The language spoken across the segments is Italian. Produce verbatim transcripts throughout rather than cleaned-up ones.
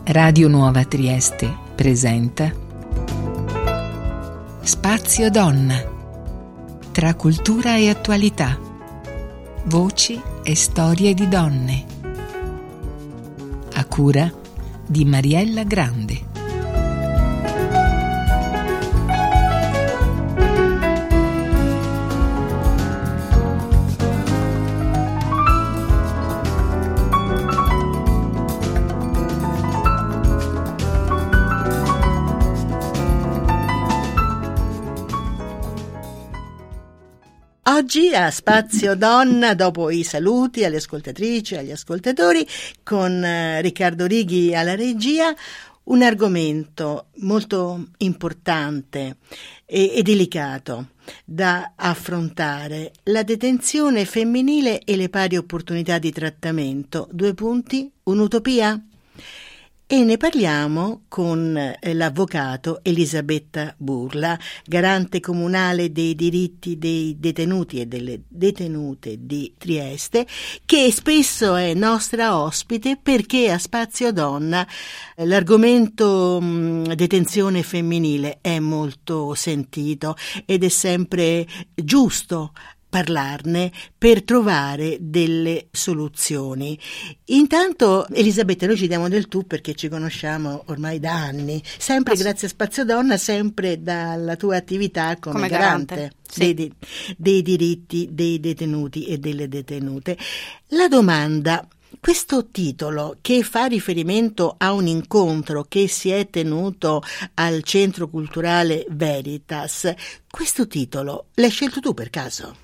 Radio Nuova Trieste presenta Spazio Donna. Tra cultura e attualità. Voci e storie di donne. A cura di Mariella Grande. Oggi a Spazio Donna, dopo i saluti alle ascoltatrici e agli ascoltatori, con eh, Riccardo Righi alla regia, un argomento molto importante e, e delicato da affrontare: la detenzione femminile e le pari opportunità di trattamento. Due punti, un'utopia? E ne parliamo con eh, l'avvocato Elisabetta Burla, garante comunale dei diritti dei detenuti e delle detenute di Trieste, che spesso è nostra ospite perché a Spazio Donna eh, l'argomento mh, detenzione femminile è molto sentito ed è sempre giusto parlarne per trovare delle soluzioni. Intanto, Elisabetta, noi ci diamo del tu perché ci conosciamo ormai da anni, sempre Ass- grazie a Spazio Donna, sempre dalla tua attività come, come garante, garante sì. dei, dei diritti dei detenuti e delle detenute. La domanda: questo titolo, che fa riferimento a un incontro che si è tenuto al Centro Culturale Veritas, questo titolo l'hai scelto tu per caso?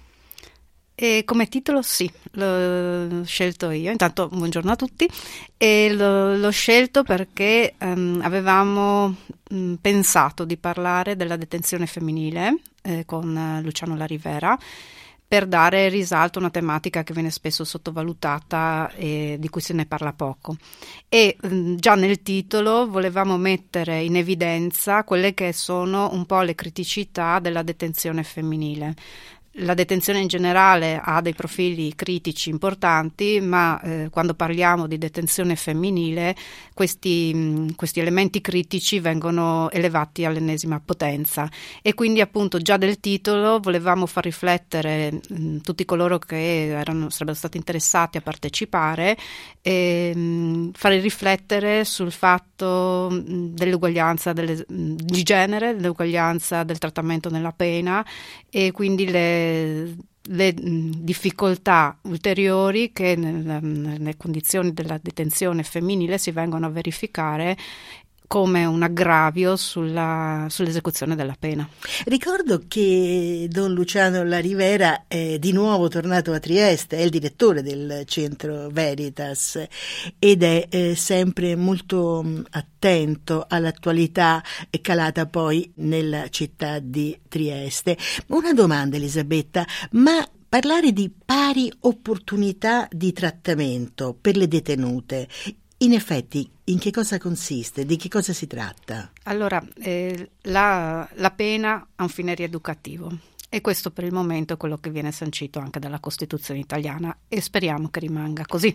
E come titolo sì, l'ho scelto io. Intanto buongiorno a tutti. E l'ho, l'ho scelto perché um, avevamo um, pensato di parlare della detenzione femminile eh, con uh, Luciano La Rivera, per dare risalto a una tematica che viene spesso sottovalutata e di cui se ne parla poco. E mh, già nel titolo volevamo mettere in evidenza quelle che sono un po' le criticità della detenzione femminile. La detenzione in generale ha dei profili critici importanti, ma eh, quando parliamo di detenzione femminile questi, mh, questi elementi critici vengono elevati all'ennesima potenza, e quindi appunto già del titolo volevamo far riflettere mh, tutti coloro che erano, sarebbero stati interessati a partecipare, e mh, fare riflettere sul fatto mh, dell'uguaglianza delle, mh, di genere, dell'uguaglianza del trattamento nella pena, e quindi le le difficoltà ulteriori che nelle, nelle condizioni della detenzione femminile si vengono a verificare come un aggravio sulla, sull'esecuzione della pena. Ricordo che Don Luciano La Rivera è di nuovo tornato a Trieste, è il direttore del Centro Veritas ed è eh, sempre molto mh, attento all'attualità calata poi nella città di Trieste. Una domanda, Elisabetta, ma parlare di pari opportunità di trattamento per le detenute, in effetti, in che cosa consiste? Di che cosa si tratta? Allora, eh, la, la pena ha un fine rieducativo, e questo per il momento è quello che viene sancito anche dalla Costituzione italiana, e speriamo che rimanga così.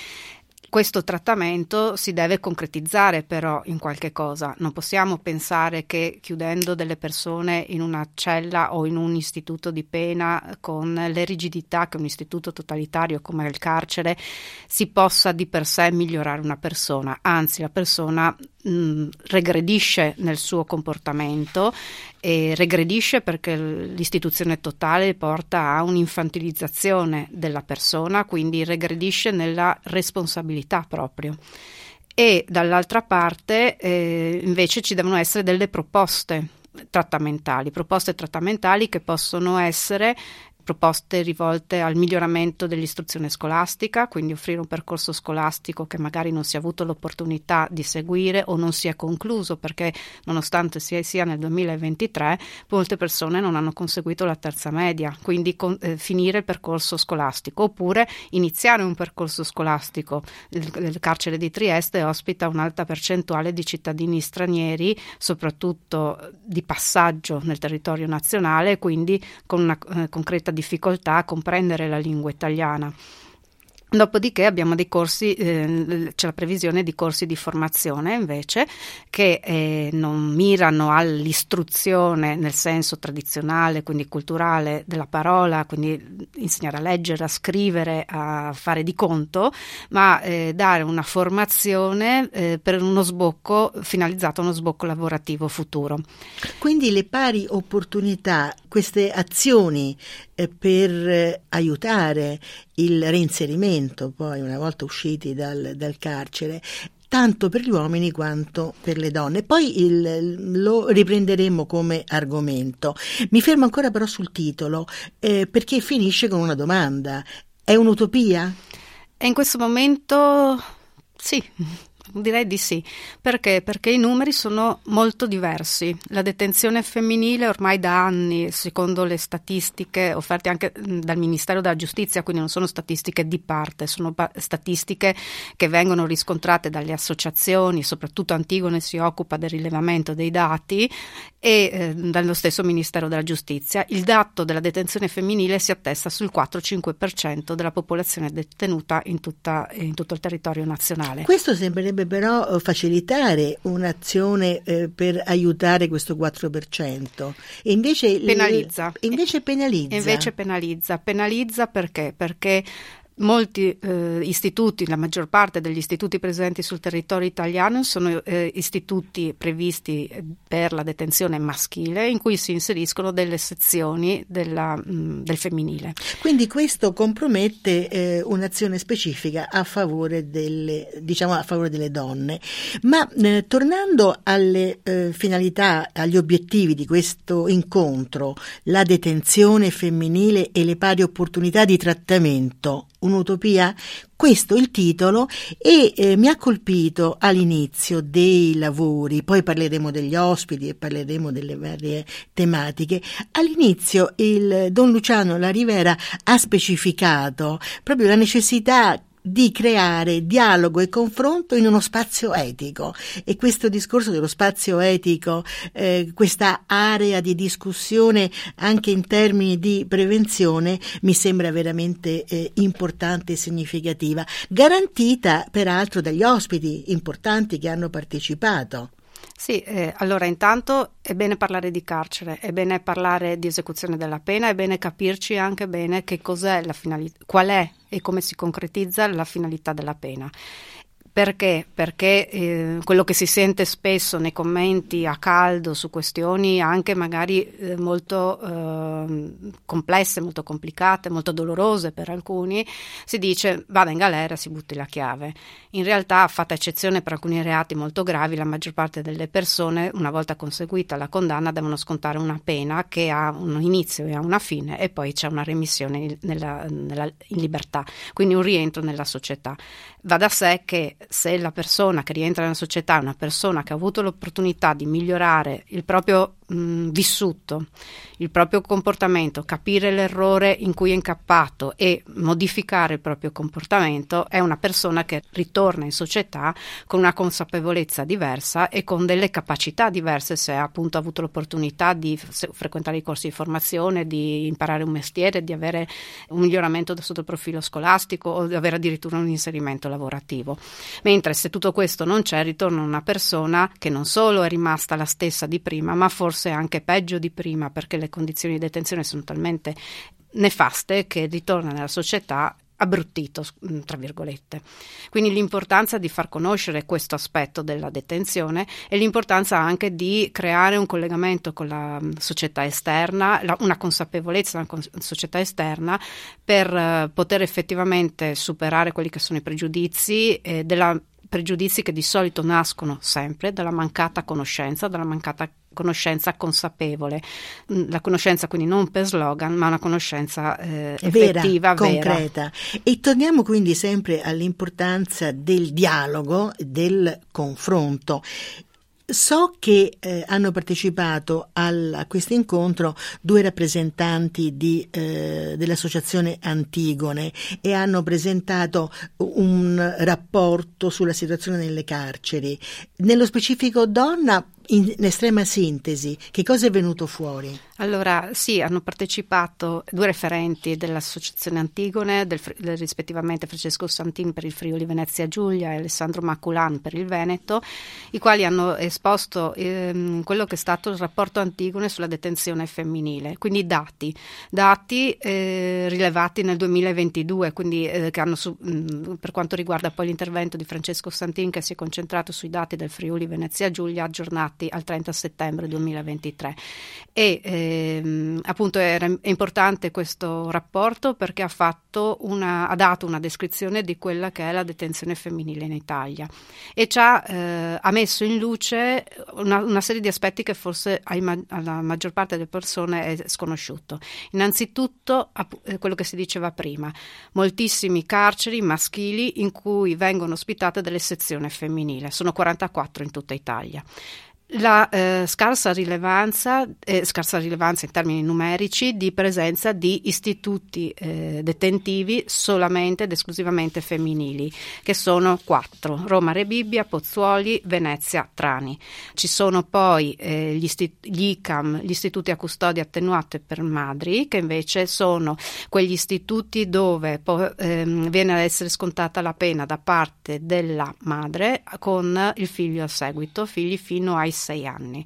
Questo trattamento si deve concretizzare però in qualche cosa. Non possiamo pensare che chiudendo delle persone in una cella o in un istituto di pena con le rigidità che un istituto totalitario come il carcere si possa di per sé migliorare una persona. Anzi, la persona mh, regredisce nel suo comportamento, e regredisce perché l'istituzione totale porta a un'infantilizzazione della persona, quindi regredisce nella responsabilità proprio. E dall'altra parte eh, invece ci devono essere delle proposte trattamentali, proposte trattamentali che possono essere proposte rivolte al miglioramento dell'istruzione scolastica, quindi offrire un percorso scolastico che magari non si è avuto l'opportunità di seguire o non si è concluso, perché nonostante sia, sia nel duemilaventitré molte persone non hanno conseguito la terza media, quindi con, eh, finire il percorso scolastico, oppure iniziare un percorso scolastico. Il, il carcere di Trieste ospita un'alta percentuale di cittadini stranieri, soprattutto di passaggio nel territorio nazionale, quindi con una eh, concreta difficoltà a comprendere la lingua italiana. Dopodiché abbiamo dei corsi, eh, c'è la previsione di corsi di formazione invece che eh, non mirano all'istruzione nel senso tradizionale, quindi culturale della parola, quindi insegnare a leggere, a scrivere, a fare di conto, ma eh, dare una formazione eh, per uno sbocco finalizzato a uno sbocco lavorativo futuro. Quindi le pari opportunità, queste azioni eh, per eh, aiutare il reinserimento poi una volta usciti dal, dal carcere, tanto per gli uomini quanto per le donne. Poi il, lo riprenderemo come argomento. Mi fermo ancora però sul titolo, eh, perché finisce con una domanda. È un'utopia? E in questo momento sì. Direi di sì. Perché? Perché i numeri sono molto diversi. La detenzione femminile ormai da anni, secondo le statistiche offerte anche dal Ministero della Giustizia, quindi non sono statistiche di parte, sono pa- statistiche che vengono riscontrate dalle associazioni, soprattutto Antigone si occupa del rilevamento dei dati, e eh, dallo stesso Ministero della Giustizia. Il dato della detenzione femminile si attesta sul quattro cinque per cento della popolazione detenuta in, tutta, in tutto il territorio nazionale. Questo sembrerebbe però facilitare un'azione eh, per aiutare questo quattro per cento e invece penalizza. Le, invece penalizza. Invece penalizza. Penalizza perché? Perché molti eh, istituti, la maggior parte degli istituti presenti sul territorio italiano sono eh, istituti previsti per la detenzione maschile, in cui si inseriscono delle sezioni della, mh, del femminile. Quindi questo compromette eh, un'azione specifica a favore delle, diciamo a favore delle donne. Ma eh, tornando alle eh, finalità, agli obiettivi di questo incontro, la detenzione femminile e le pari opportunità di trattamento, un'utopia? Questo è il titolo e eh, mi ha colpito all'inizio dei lavori, poi parleremo degli ospiti e parleremo delle varie tematiche. All'inizio il Don Luciano La Rivera ha specificato proprio la necessità di creare dialogo e confronto in uno spazio etico, e questo discorso dello spazio etico, eh, questa area di discussione anche in termini di prevenzione, mi sembra veramente eh, importante e significativa, garantita peraltro dagli ospiti importanti che hanno partecipato. Sì, eh, allora intanto è bene parlare di carcere, è bene parlare di esecuzione della pena, è bene capirci anche bene che cos'è la finalità, qual è e come si concretizza la finalità della pena. Perché? Perché eh, quello che si sente spesso nei commenti a caldo su questioni anche magari eh, molto eh, complesse, molto complicate, molto dolorose per alcuni, si dice vada in galera, si butti la chiave. In realtà, fatta eccezione per alcuni reati molto gravi, la maggior parte delle persone, una volta conseguita la condanna, devono scontare una pena che ha un inizio e ha una fine, e poi c'è una remissione nella, nella, in libertà, quindi un rientro nella società. Va da sé che se la persona che rientra nella società è una persona che ha avuto l'opportunità di migliorare il proprio mh, vissuto, il proprio comportamento, capire l'errore in cui è incappato e modificare il proprio comportamento, è una persona che ritorna in società con una consapevolezza diversa e con delle capacità diverse, se ha appunto avuto l'opportunità di frequentare i corsi di formazione, di imparare un mestiere, di avere un miglioramento sotto il profilo scolastico o di avere addirittura un inserimento lavorativo. Mentre se tutto questo non c'è, ritorna una persona che non solo è rimasta la stessa di prima, ma forse anche peggio di prima, perché le condizioni di detenzione sono talmente nefaste che ritorna nella società abbruttito, tra virgolette. Quindi l'importanza di far conoscere questo aspetto della detenzione e l'importanza anche di creare un collegamento con la società esterna, la, una consapevolezza della cons- società esterna per uh, poter effettivamente superare quelli che sono i pregiudizi eh, della pregiudizi che di solito nascono sempre dalla mancata conoscenza, dalla mancata conoscenza consapevole, la conoscenza quindi non per slogan, ma una conoscenza eh, effettiva, vera, concreta. Vera. E torniamo quindi sempre all'importanza del dialogo, del confronto. So che eh, hanno partecipato al, a questo incontro due rappresentanti di, eh, dell'associazione Antigone e hanno presentato un rapporto sulla situazione nelle carceri. Nello specifico donna, In estrema sintesi, che cosa è venuto fuori? Allora, sì, hanno partecipato due referenti dell'Associazione Antigone, del, del, rispettivamente Francesco Santin per il Friuli Venezia Giulia e Alessandro Maculan per il Veneto, i quali hanno esposto ehm, quello che è stato il rapporto Antigone sulla detenzione femminile, quindi dati, dati eh, rilevati nel duemilaventidue, quindi eh, che hanno su, mh, per quanto riguarda poi l'intervento di Francesco Santin, che si è concentrato sui dati del Friuli Venezia Giulia aggiornati al trenta settembre duemilaventitré. E ehm, appunto era, è importante questo rapporto perché ha fatto una, ha dato una descrizione di quella che è la detenzione femminile in Italia e ci ha, eh, ha messo in luce una, una serie di aspetti che forse ai, alla maggior parte delle persone è sconosciuto. Innanzitutto quello che si diceva prima, moltissimi carceri maschili in cui vengono ospitate delle sezioni femminili, sono quarantaquattro in tutta Italia. La eh, scarsa rilevanza, eh, scarsa rilevanza in termini numerici di presenza di istituti eh, detentivi solamente ed esclusivamente femminili, che sono quattro: Roma Rebibbia, Pozzuoli, Venezia, Trani. Ci sono poi eh, gli, istit- gli I C A M, gli istituti a custodia attenuate per madri, che invece sono quegli istituti dove po- ehm, viene ad essere scontata la pena da parte della madre con il figlio a seguito, figli fino ai sei anni.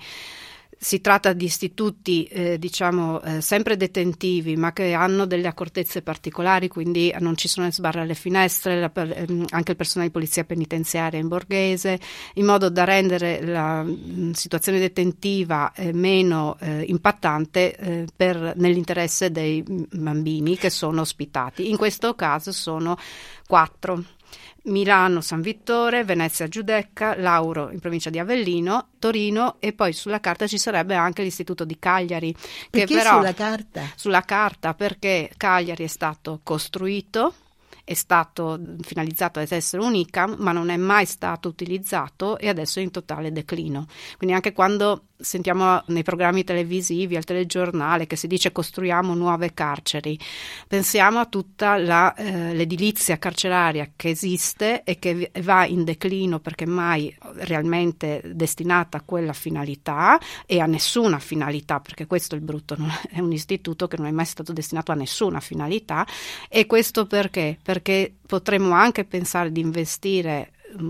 Si tratta di istituti eh, diciamo eh, sempre detentivi, ma che hanno delle accortezze particolari, quindi non ci sono le sbarre alle finestre, la, ehm, anche il personale di polizia penitenziaria in borghese, in modo da rendere la mh, situazione detentiva eh, meno eh, impattante eh, per, nell'interesse dei bambini che sono ospitati. In questo caso sono quattro: Milano San Vittore, Venezia Giudecca, Lauro in provincia di Avellino, Torino, e poi sulla carta ci sarebbe anche l'istituto di Cagliari. Che perché però, sulla carta? Sulla carta perché Cagliari è stato costruito, è stato finalizzato ad essere un I C A M, ma non è mai stato utilizzato e adesso è in totale declino. Quindi anche quando sentiamo nei programmi televisivi, al telegiornale, che si dice costruiamo nuove carceri, pensiamo a tutta la, eh, l'edilizia carceraria che esiste e che va in declino perché mai realmente destinata a quella finalità e a nessuna finalità, perché questo è il brutto, non è un istituto che non è mai stato destinato a nessuna finalità. E questo perché? Perché potremmo anche pensare di investire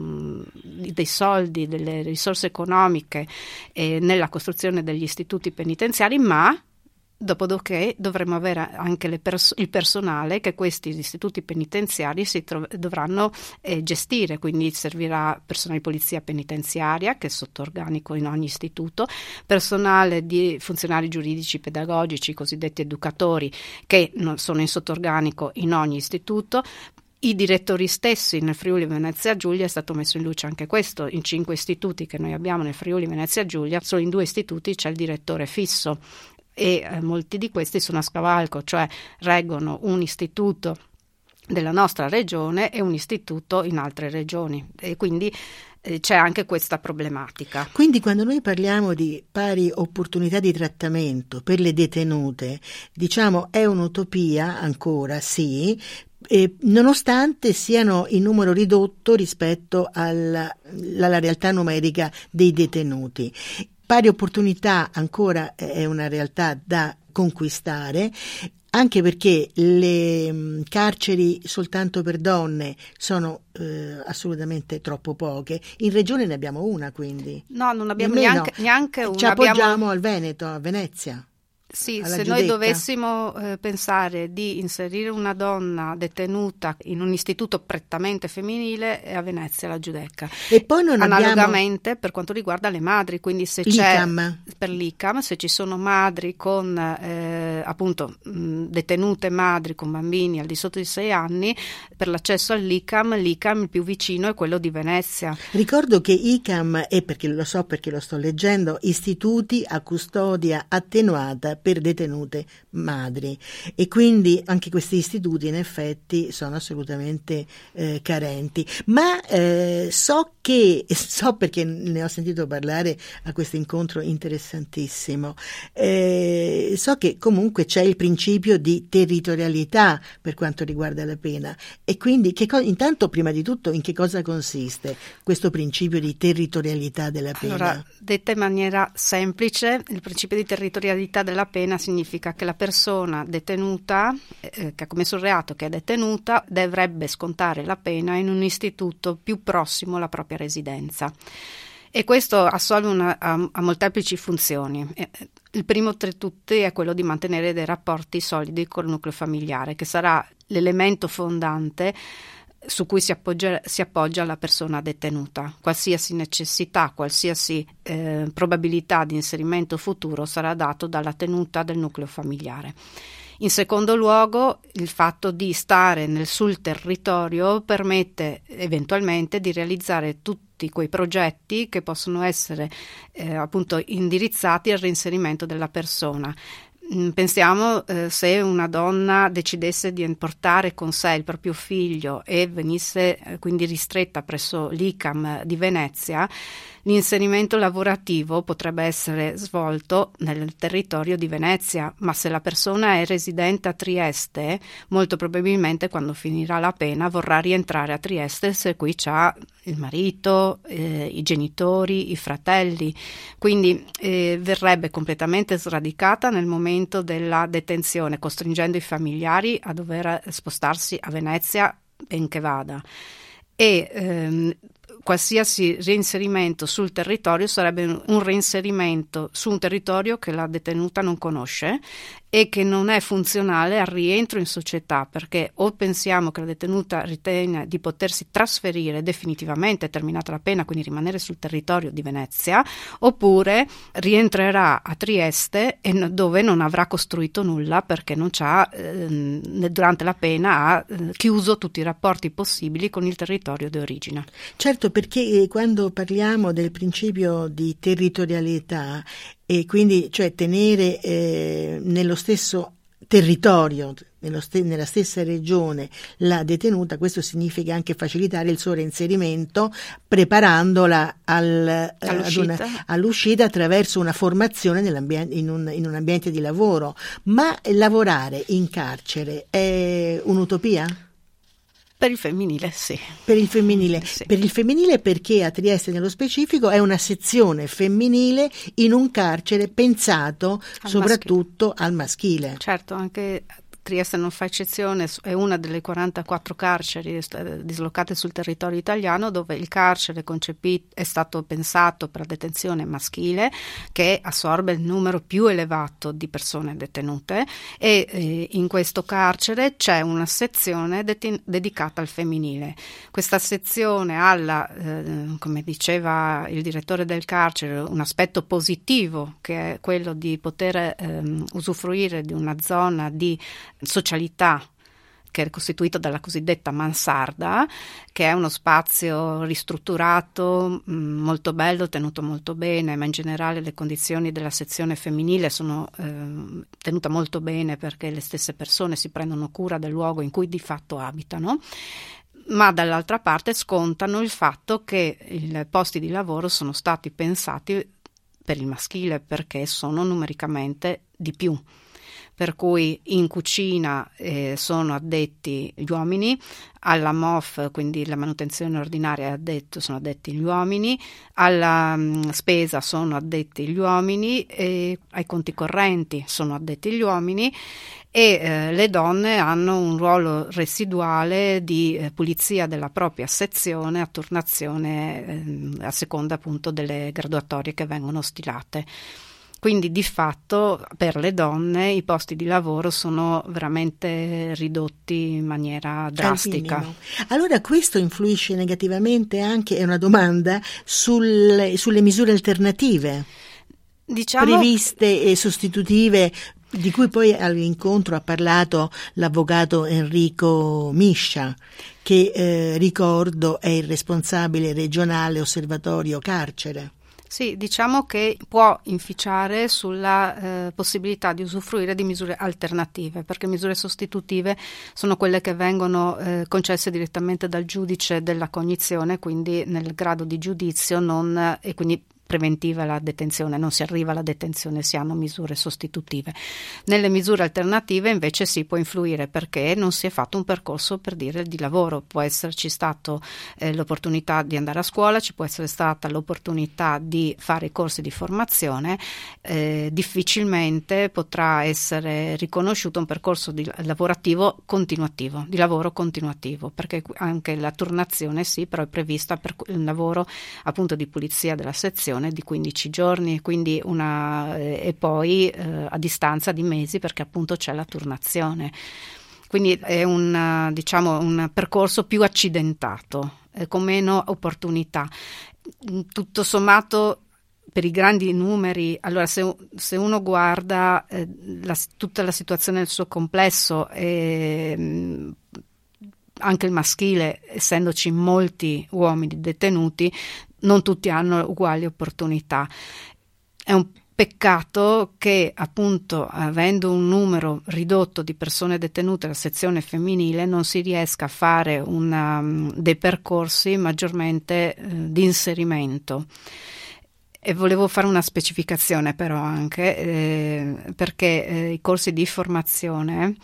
dei soldi, delle risorse economiche eh, nella costruzione degli istituti penitenziari, ma dopodiché dovremo avere anche le pers- il personale che questi istituti penitenziari si tro- dovranno eh, gestire, quindi servirà personale di polizia penitenziaria che è sotto organico in ogni istituto, personale di funzionari giuridici pedagogici, cosiddetti educatori, che non sono in sotto organico in ogni istituto. I direttori stessi nel Friuli Venezia Giulia, è stato messo in luce anche questo, in cinque istituti che noi abbiamo nel Friuli Venezia Giulia, solo in due istituti c'è il direttore fisso e eh, molti di questi sono a scavalco, cioè reggono un istituto della nostra regione e un istituto in altre regioni, e quindi eh, c'è anche questa problematica. Quindi quando noi parliamo di pari opportunità di trattamento per le detenute, diciamo è un'utopia ancora, sì, E nonostante siano in numero ridotto rispetto alla, alla realtà numerica dei detenuti. Pari opportunità ancora è una realtà da conquistare, anche perché le carceri soltanto per donne sono eh, assolutamente troppo poche. In regione ne abbiamo una, quindi. No, non abbiamo neanche, neanche una. Ci appoggiamo abbiamo... al Veneto, a Venezia. Sì, alla se Giudecca. Noi dovessimo eh, pensare di inserire una donna detenuta in un istituto prettamente femminile, è a Venezia la Giudecca. E poi non Analogamente abbiamo... per quanto riguarda le madri, quindi se l'I C A M. c'è per l'I C A M, se ci sono madri con eh, appunto mh, detenute madri con bambini al di sotto di sei anni, per l'accesso all'I C A M, l'I C A M il più vicino è quello di Venezia. Ricordo che I C A M è, perché lo so perché lo sto leggendo, istituti a custodia attenuata per detenute madri, e quindi anche questi istituti in effetti sono assolutamente eh, carenti, ma eh, so che so perché ne ho sentito parlare a questo incontro interessantissimo, eh, so che comunque c'è il principio di territorialità per quanto riguarda la pena, e quindi che co- intanto prima di tutto in che cosa consiste questo principio di territorialità della pena? Allora, detta in maniera semplice, il principio di territorialità della pena significa che la persona detenuta, eh, che ha commesso il reato, che è detenuta, dovrebbe scontare la pena in un istituto più prossimo alla propria residenza. E questo assolve una, a, a molteplici funzioni. Il primo tra tutti è quello di mantenere dei rapporti solidi col nucleo familiare, che sarà l'elemento fondante su cui si appoggia, si appoggia la persona detenuta. Qualsiasi necessità, qualsiasi eh, probabilità di inserimento futuro sarà dato dalla tenuta del nucleo familiare. In secondo luogo, il fatto di stare nel, sul territorio permette eventualmente di realizzare tutti quei progetti che possono essere eh, appunto indirizzati al reinserimento della persona. Pensiamo eh, se una donna decidesse di portare con sé il proprio figlio e venisse eh, quindi ristretta presso l'I C A M di Venezia, l'inserimento lavorativo potrebbe essere svolto nel territorio di Venezia, ma se la persona è residente a Trieste, molto probabilmente quando finirà la pena vorrà rientrare a Trieste se qui c'ha il marito, eh, i genitori, i fratelli, quindi eh, verrebbe completamente sradicata nel momento della detenzione, costringendo i familiari a dover spostarsi a Venezia benché vada. E ehm, qualsiasi reinserimento sul territorio sarebbe un reinserimento su un territorio che la detenuta non conosce e che non è funzionale al rientro in società, perché o pensiamo che la detenuta ritenga di potersi trasferire definitivamente terminata la pena, quindi rimanere sul territorio di Venezia, oppure rientrerà a Trieste e no, dove non avrà costruito nulla perché non c'ha eh, durante la pena ha eh, chiuso tutti i rapporti possibili con il territorio di origine. Certo, perché quando parliamo del principio di territorialità e quindi cioè tenere eh, nello stesso territorio, nello st- nella stessa regione la detenuta, questo significa anche facilitare il suo reinserimento preparandola al, all'uscita. Ad una, all'uscita attraverso una formazione nell'ambiente, in, un, in un ambiente di lavoro. Ma lavorare in carcere è un'utopia? Per il femminile, sì. Per il femminile, sì. Per il femminile perché a Trieste nello specifico è una sezione femminile in un carcere pensato al soprattutto maschile. al maschile. Certo, anche Trieste non fa eccezione, è una delle quarantaquattro carceri dislocate sul territorio italiano dove il carcere concepito, è stato pensato per la detenzione maschile, che assorbe il numero più elevato di persone detenute, e eh, in questo carcere c'è una sezione deten- dedicata al femminile. Questa sezione ha, eh, come diceva il direttore del carcere, un aspetto positivo, che è quello di poter eh, usufruire di una zona di socialità che è costituito dalla cosiddetta mansarda, che è uno spazio ristrutturato, mh, molto bello, tenuto molto bene, ma in generale le condizioni della sezione femminile sono eh, tenute molto bene perché le stesse persone si prendono cura del luogo in cui di fatto abitano, ma dall'altra parte scontano il fatto che i posti di lavoro sono stati pensati per il maschile perché sono numericamente di più. Per cui in cucina eh, sono addetti gli uomini, alla M O F, quindi la manutenzione ordinaria, addetto, sono addetti gli uomini, alla mh, spesa sono addetti gli uomini, e ai conti correnti sono addetti gli uomini, e eh, le donne hanno un ruolo residuale di eh, pulizia della propria sezione a turnazione eh, a seconda appunto delle graduatorie che vengono stilate. Quindi di fatto per le donne i posti di lavoro sono veramente ridotti in maniera drastica. Allora questo influisce negativamente anche, è una domanda, sul, sulle misure alternative diciamo, previste e sostitutive, di cui poi all'incontro ha parlato l'avvocato Enrico Miscia, che eh, ricordo è il responsabile regionale Osservatorio Carcere. Sì, diciamo che può inficiare sulla eh, possibilità di usufruire di misure alternative, perché misure sostitutive sono quelle che vengono eh, concesse direttamente dal giudice della cognizione, quindi nel grado di giudizio non, e quindi preventiva la detenzione, non si arriva alla detenzione, si hanno misure sostitutive. Nelle misure alternative invece si può influire perché non si è fatto un percorso, per dire, di lavoro. Può esserci stato eh, l'opportunità di andare a scuola, ci può essere stata l'opportunità di fare i corsi di formazione, eh, difficilmente potrà essere riconosciuto un percorso di lavorativo continuativo, di lavoro continuativo, perché anche la turnazione sì, però è prevista per un lavoro appunto di pulizia della sezione di quindici giorni, quindi una, eh, e poi eh, a distanza di mesi, perché appunto c'è la turnazione. Quindi è un, diciamo, un percorso più accidentato, eh, con meno opportunità. Tutto sommato, per i grandi numeri, allora se, se uno guarda eh, la, tutta la situazione nel suo complesso, eh, anche il maschile, essendoci molti uomini detenuti, non tutti hanno uguali opportunità. È un peccato che, appunto, avendo un numero ridotto di persone detenute alla sezione femminile, non si riesca a fare una, dei percorsi maggiormente eh, di inserimento. E volevo fare una specificazione però anche, eh, perché eh, i corsi di formazione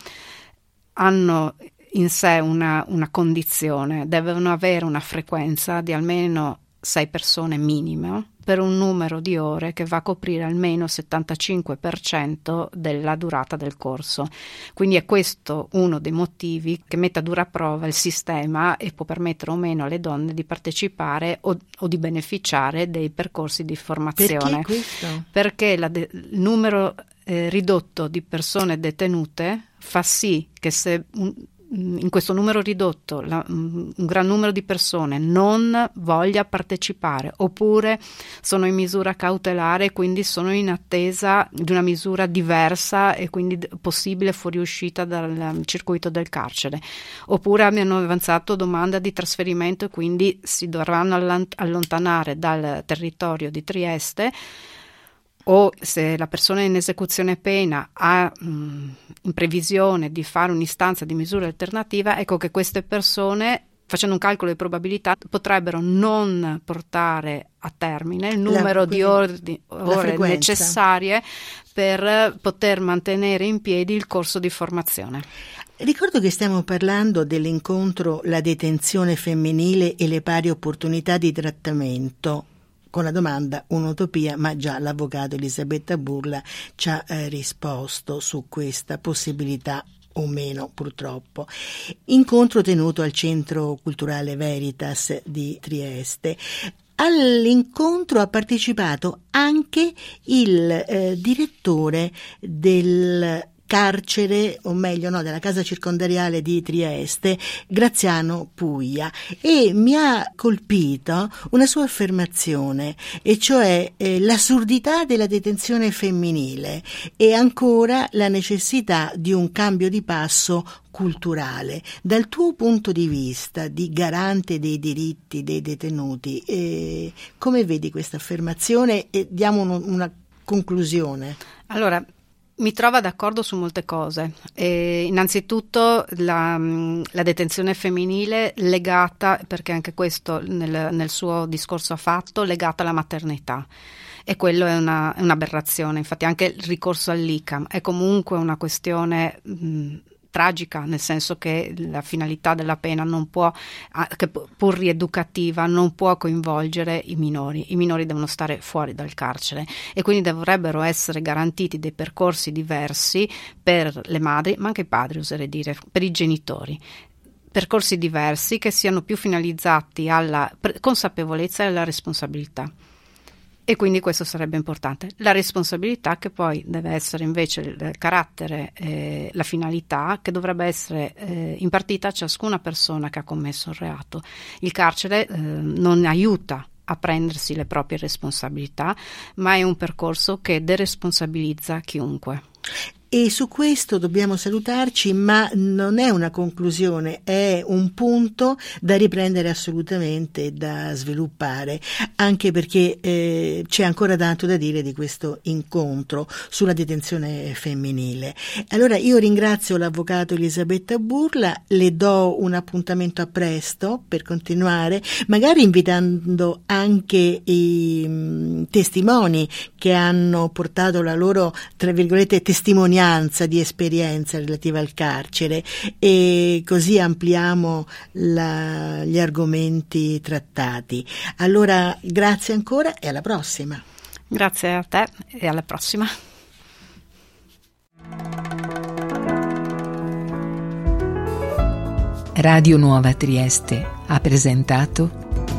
hanno in sé una, una condizione, devono avere una frequenza di almeno sei persone minime per un numero di ore che va a coprire almeno il settantacinque per cento della durata del corso. Quindi è questo uno dei motivi che mette a dura prova il sistema e può permettere o meno alle donne di partecipare o, o di beneficiare dei percorsi di formazione. Perché questo? Perché la de- il numero eh, ridotto di persone detenute fa sì che se un, in questo numero ridotto la, un gran numero di persone non voglia partecipare, oppure sono in misura cautelare, quindi sono in attesa di una misura diversa e quindi possibile fuoriuscita dal circuito del carcere, oppure abbiano avanzato domanda di trasferimento e quindi si dovranno allontanare dal territorio di Trieste, o se la persona in esecuzione pena ha mh, in previsione di fare un'istanza di misura alternativa, ecco che queste persone, facendo un calcolo di probabilità, potrebbero non portare a termine il numero la, di ordini, ore necessarie per poter mantenere in piedi il corso di formazione. Ricordo che stiamo parlando dell'incontro La detenzione femminile e le pari opportunità di trattamento, con la domanda un'utopia, ma già l'avvocato Elisabetta Burla ci ha eh, risposto su questa possibilità o meno, purtroppo. Incontro tenuto al Centro Culturale Veritas di Trieste. All'incontro ha partecipato anche il eh, direttore del carcere, o meglio no, della casa circondariale di Trieste, Graziano Puglia, e mi ha colpito una sua affermazione, e cioè eh, l'assurdità della detenzione femminile e ancora la necessità di un cambio di passo culturale. Dal tuo punto di vista di garante dei diritti dei detenuti, eh, come vedi questa affermazione e diamo un, una conclusione? Allora, mi trova d'accordo su molte cose. E innanzitutto la, la detenzione femminile legata, perché anche questo nel, nel suo discorso ha fatto, legata alla maternità. E quello è una, è un'aberrazione. Infatti anche il ricorso all'I C A M è comunque una questione mh, tragica, nel senso che la finalità della pena non può, che pur rieducativa, non può coinvolgere i minori. I minori devono stare fuori dal carcere e quindi dovrebbero essere garantiti dei percorsi diversi per le madri, ma anche i padri, oserei dire, per i genitori. Percorsi diversi che siano più finalizzati alla consapevolezza e alla responsabilità. E quindi questo sarebbe importante. La responsabilità, che poi deve essere invece il carattere, eh, la finalità, che dovrebbe essere eh, impartita a ciascuna persona che ha commesso il reato. Il carcere eh, non aiuta a prendersi le proprie responsabilità, ma è un percorso che deresponsabilizza chiunque. E su questo dobbiamo salutarci, ma non è una conclusione, è un punto da riprendere assolutamente e da sviluppare, anche perché eh, c'è ancora tanto da dire di questo incontro sulla detenzione femminile. Allora io ringrazio l'avvocato Elisabetta Burla, le do un appuntamento a presto per continuare, magari invitando anche i mh, testimoni che hanno portato la loro, tra virgolette, testimonianza di esperienza relativa al carcere, e così ampliamo la, gli argomenti trattati. Allora grazie ancora e alla prossima. Grazie a te e alla prossima. Radio Nuova Trieste ha presentato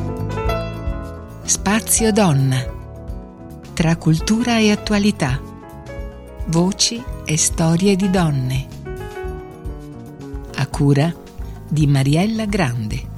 Spazio Donna, tra cultura e attualità, voci e storie di donne, a cura di Mariella Grande.